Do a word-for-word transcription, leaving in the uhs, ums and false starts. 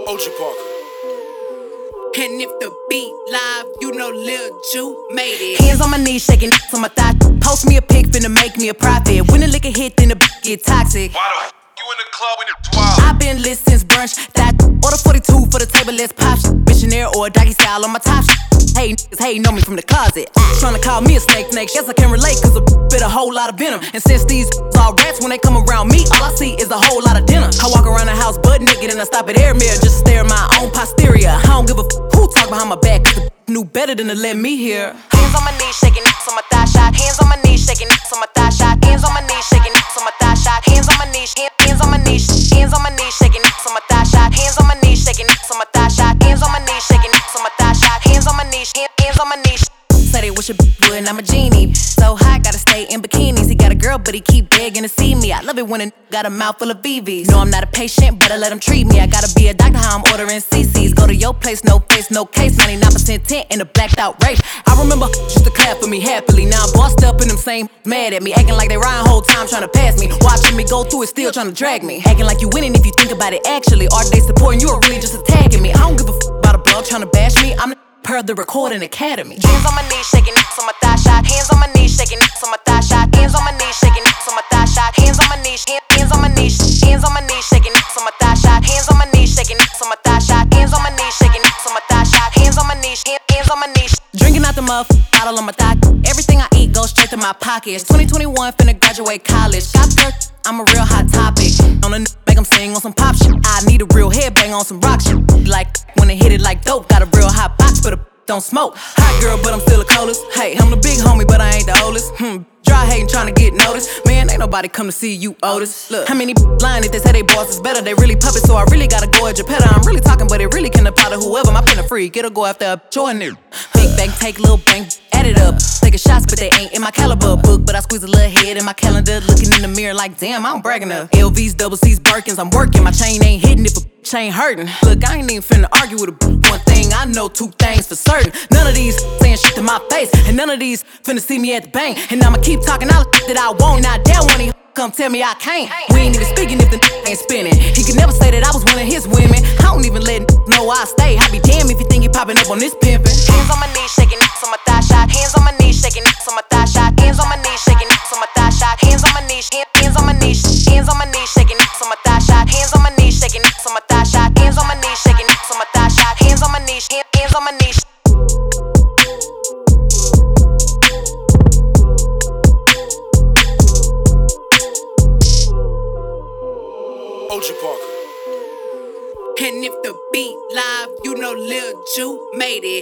O G Parker. And if the beat live, you know Lil Ju made it. Hands on my knees, shaking on my thigh. Post me a pic, finna make me a profit. When the liquor hit, then the get toxic. Why the f you in the club when it's wild? I've been lit since brunch. That order forty-two for the table, let's pop shit. Missionaire or doggy style on my top shit. Hey, niggas, hey, know me from the closet. Tryna call me a snake, snake. Guess I can relate, cause a bit a whole lot of venom. And since these all rats, when they come around me, all I see is a whole lot of dinner. I walk around the house butt naked and I stop at air mirror just to stare at my own posterior. I don't give a f who talk behind my back, cause the knew better than to let me hear. Hands on my knees, shaking on my thigh shot. Hands on my knees, shaking on my thigh shot. Hands on my knees, shaking on my thigh shot. Hands on my knees, hands on my knees, hands on my knees, shaking on my thigh shot. Hands on my knees, shaking on my thigh shot. Hands on my knees, shaking on my thigh shot. Hands on my knees, hands on my knees. Say they wish a b would, and I'm a genie. So hot, gotta stay in bikinis. He got a girl, but he keep begging to see me. I love it when a n got a mouth full of B Vs. No, I'm not a patient, better let him treat me. I gotta be a doctor, how I'm ordering C Cs. Go to your place, no face, no case. ninety-nine percent tint in a blacked out race. I remember used to clap for me happily. Now I'm bossed up and them same mad at me. Acting like they riding whole time trying to pass me. Watching me go through it, still trying to drag me. Acting like you winning if you think about it actually. Are they supporting you or really just attacking me? I don't give a f about a blog trying to bash me. I'm the per the Recording Academy. Hands on my knees, shaking on my thigh shot. Hands on my knees, shaking on my thigh shot. Hands on my knees, shaking on my thigh shot. Hands on my knees, hands on my knees, hands on my knees, shaking on my thigh shot. Hands on my knees, shaking on my thigh shot. Hands on my knees, shaking on my thigh shot. Hands on my knees, hands on my knees. Drinking out the muff, bottle on my thigh. Everything I eat goes straight to my pockets. twenty twenty-one, finna graduate college. Got third, I'm a real hot topic. On the n make them sing on some pop shit. I need a real headbang on some rock shit. Like when they hit it like dope. Got a real hot box, but a don't smoke. Hot girl, but I'm still the coldest. Hey, I'm the big homie, but I ain't the oldest. Hmm. Dry hating, trying to get noticed. Man, ain't nobody come to see you, Otis. Look, how many lying if they say they boss is better? They really puppets, so I really gotta go at Geppetto. I'm really talking, but it really can apply to whoever. My pen a freak, it'll go after a Jordan. Big bank, take little bank, add it up. Taking shots, but they ain't in my caliber book. But I squeeze a little head in my calendar, looking in the mirror like, damn, I'm bragging up. L Vs, double C's, Birkins, I'm working. My chain ain't hitting if a chain hurting. Look, I ain't even finna argue with a one thing. I know two things for certain. None of these saying shit to my face, and none of these finna see me at the bank. And I'ma keep talking all the that I won't, and I dare one of you come tell me I can't. We ain't even speaking if the ain't spinning. He could never say that I was one of his women. I don't even let know I stay. I be damned if you think you popping up on this pimpin'. Hands on my knees, shaking on my thigh shot. Hands on my knees, shaking on my thigh shot. Hands on my knees, shaking on my thigh shot. Hands on my knees, hands on my knees, hands on my knees, shaking on my thigh shot. Hands on my knees, shaking on my thigh shot. Hands on my knees, shaking on my thigh shot. Hands on my knees, hands on my knees. O G Parker. And if the beat live, you know Lil Ju made it.